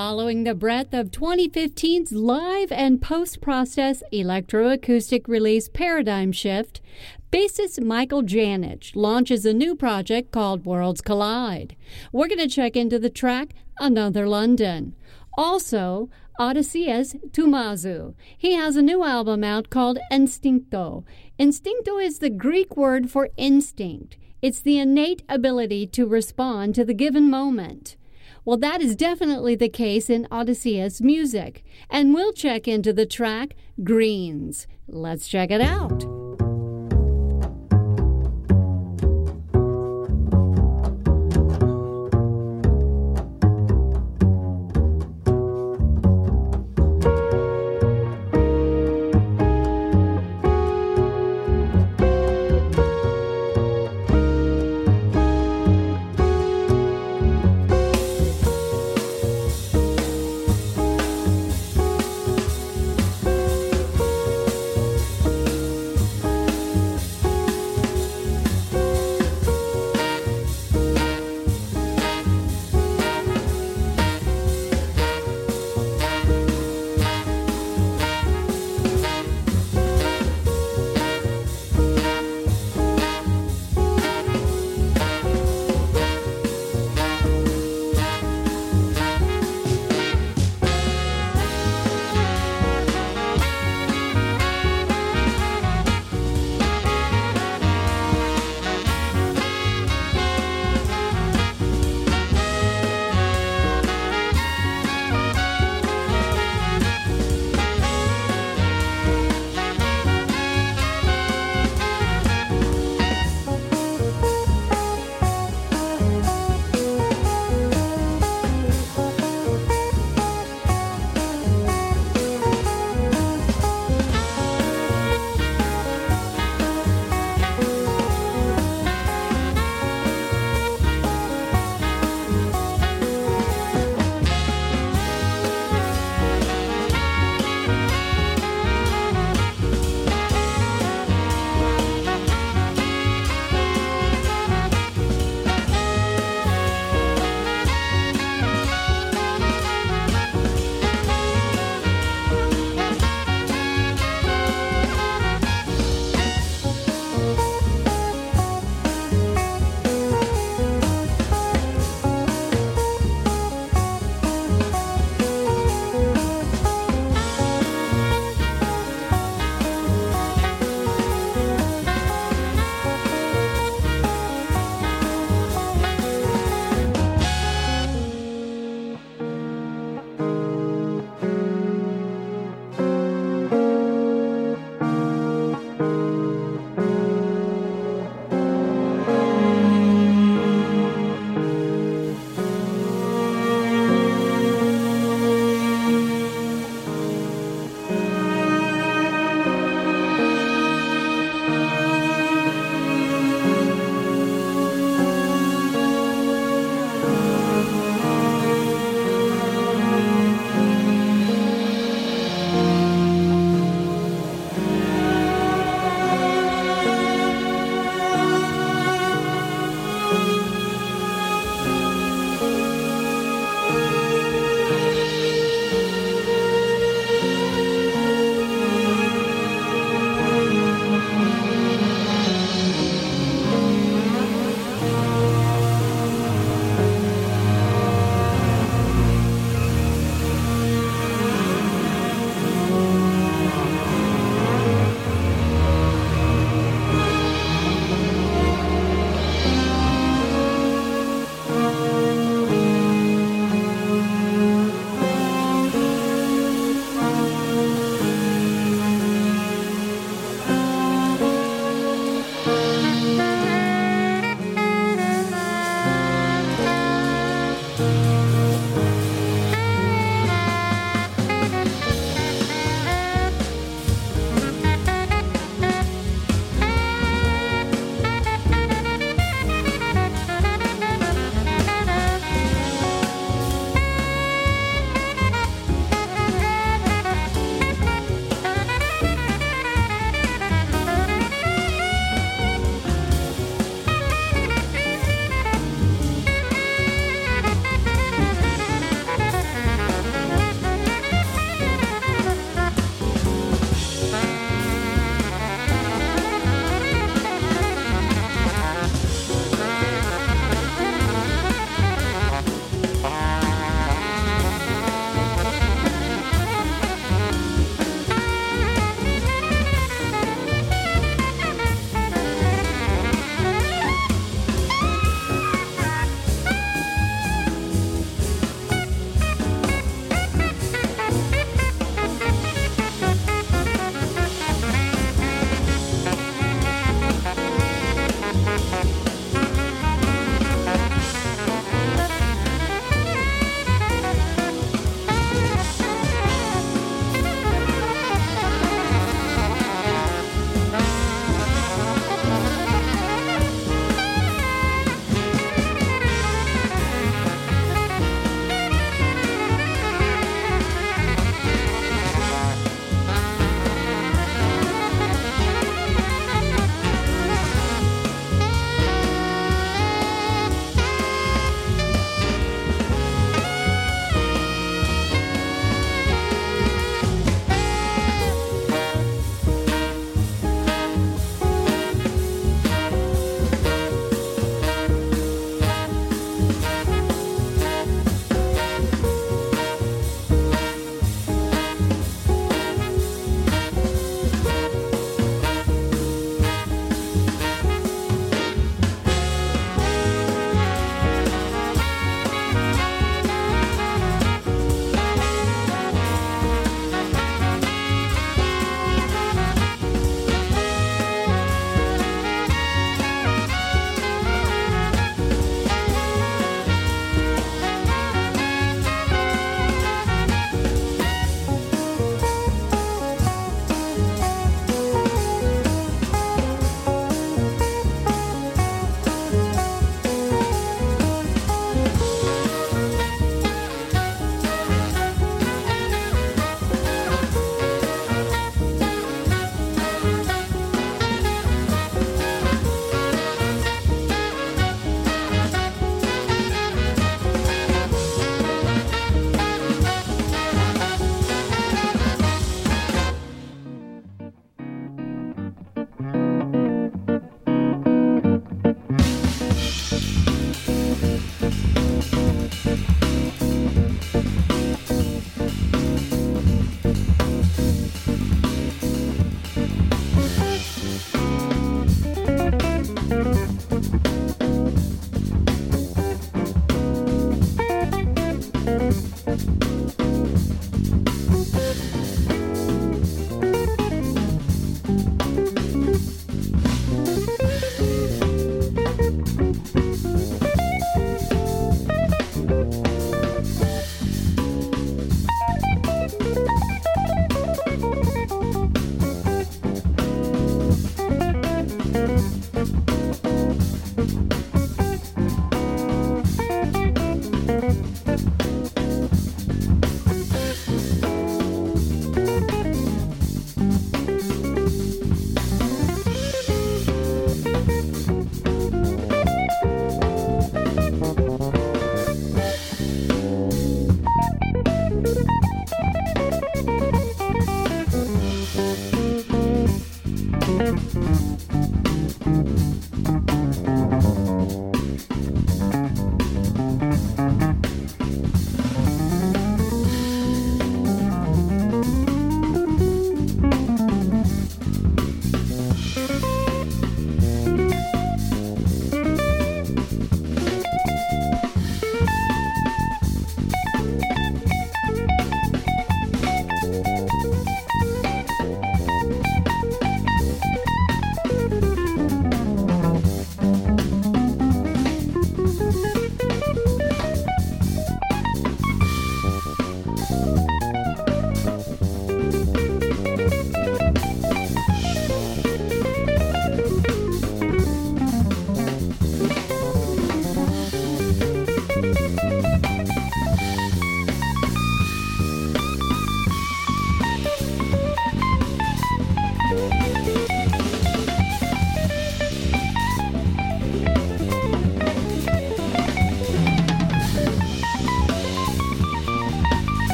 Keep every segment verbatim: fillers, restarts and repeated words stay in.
following the breadth of twenty fifteen's live and post-process electroacoustic release Paradigm Shift, bassist Michael Janich launches a new project called Worlds Collide. We're going to check into the track Another London. Also, Odysseus Tumazu. He has a new album out called Instincto. Instincto is the Greek word for instinct. It's the innate ability to respond to the given moment. Well, that is definitely the case in Odysseus' music. And we'll check into the track Greens. Let's check it out.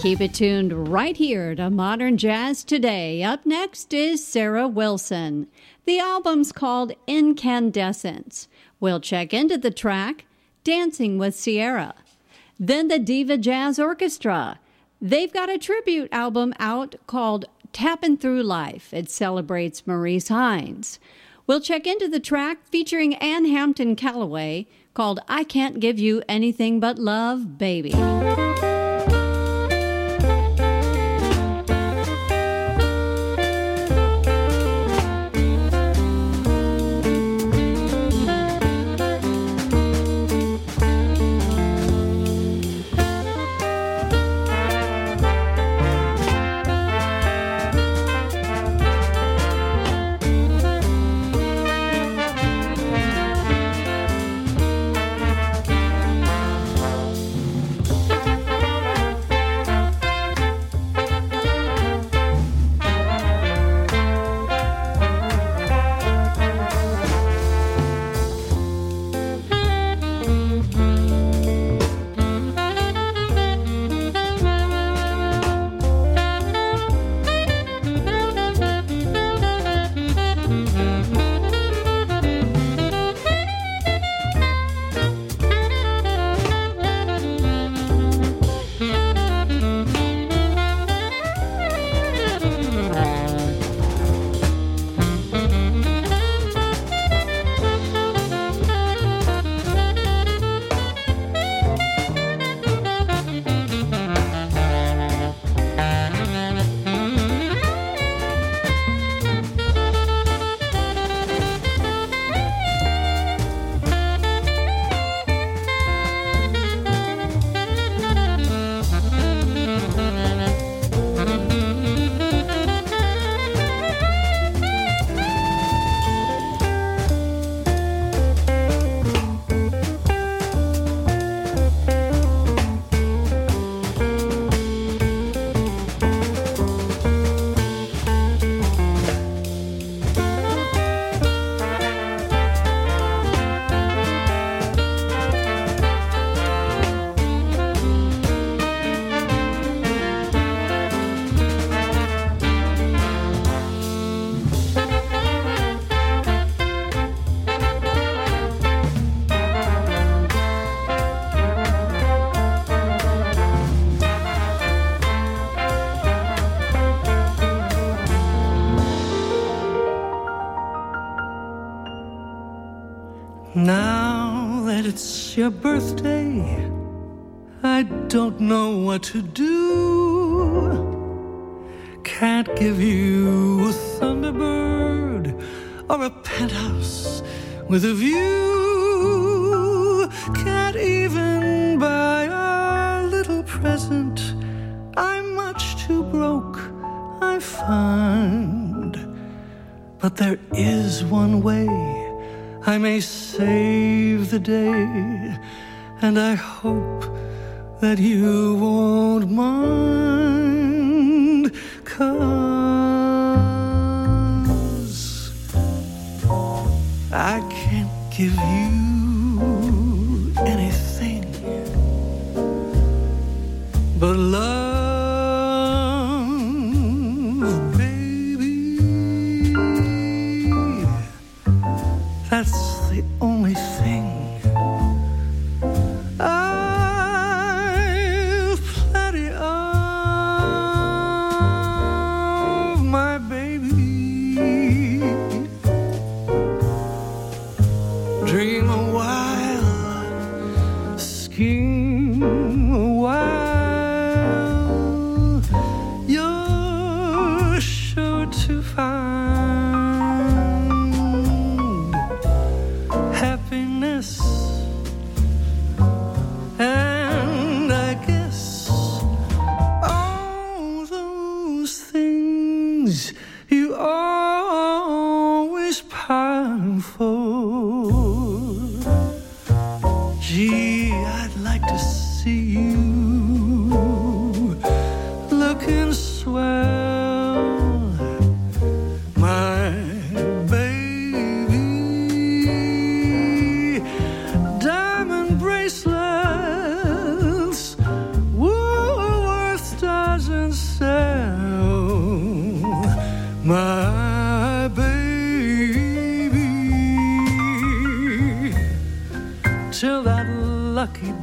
Keep it tuned right here to Modern Jazz Today. Up next is Sarah Wilson. The album's called Incandescence. We'll check into the track, Dancing with Sierra. Then the Diva Jazz Orchestra. They've got a tribute album out called Tappin' Through Life. It celebrates Maurice Hines. We'll check into the track featuring Ann Hampton Callaway called I Can't Give You Anything But Love, Baby. Now that it's your birthday, I don't know what to do. Can't give you a Thunderbird or a penthouse with a view. Can't even buy a little present. I'm much too broke, I find. But there is one way I may save the day, and I hope that you won't mind, 'cause I can't give you anything but love. That's the only thing. I've plenty of, my baby. Dream a while, scheme a while. You're sure to find happiness, and I guess all those things you always pine for. Gee, I'd like to see you looking swell, my bracelets, Woolworth style.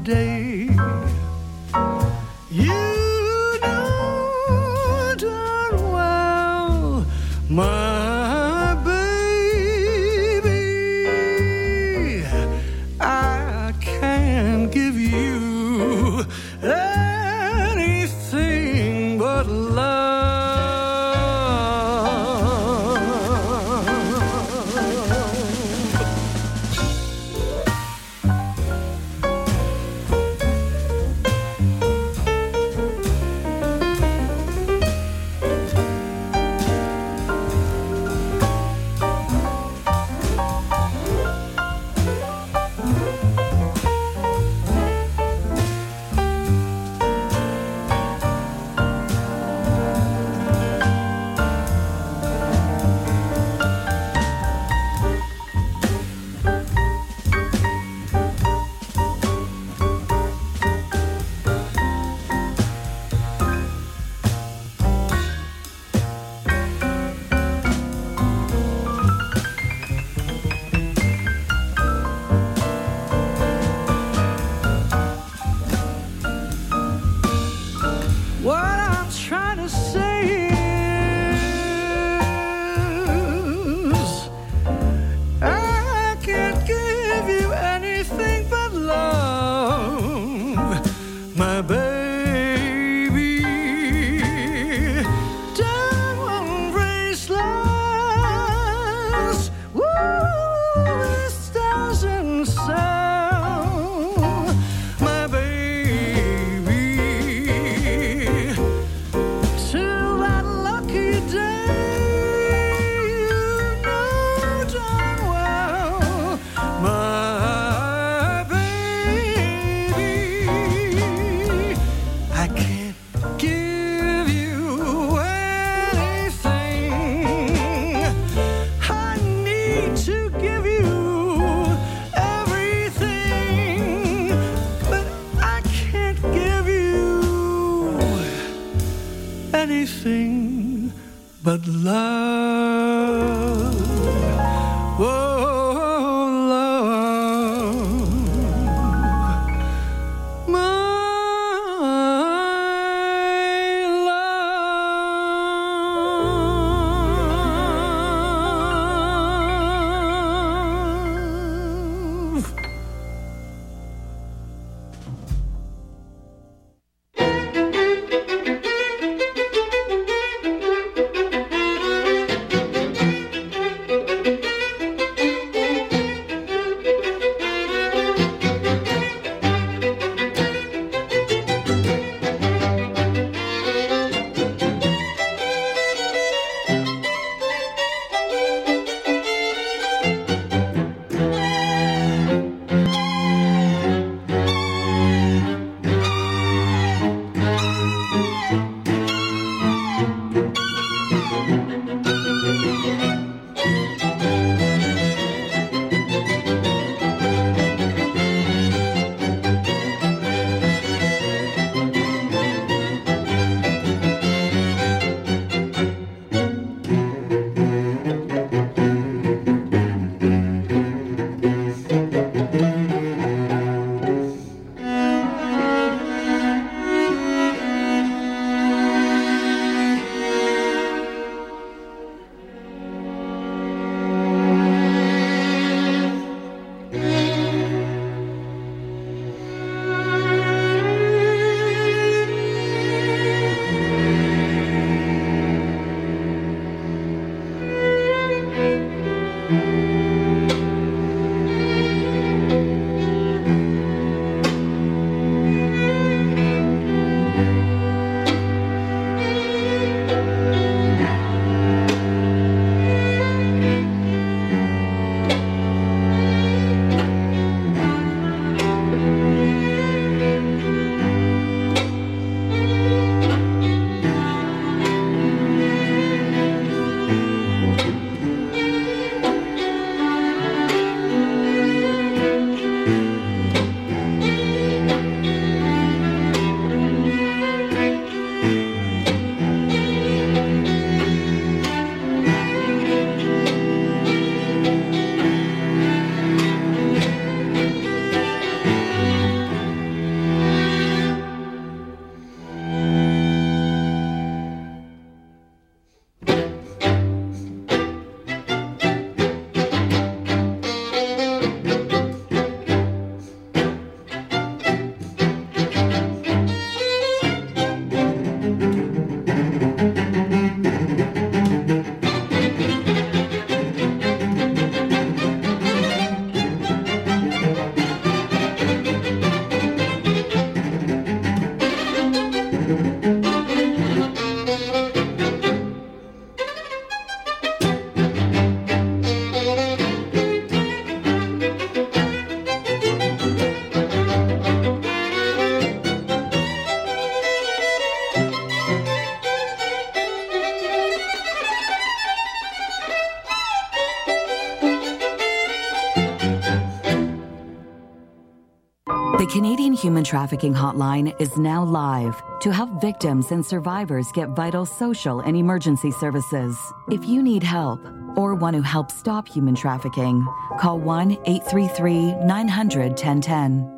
day. You know darn well, my baby, I can't give you anything but love. Anything but love. Oh, love. My love. Human Trafficking Hotline is now live to help victims and survivors get vital social and emergency services. If you need help or want to help stop human trafficking, call one eight three three, nine hundred, ten ten.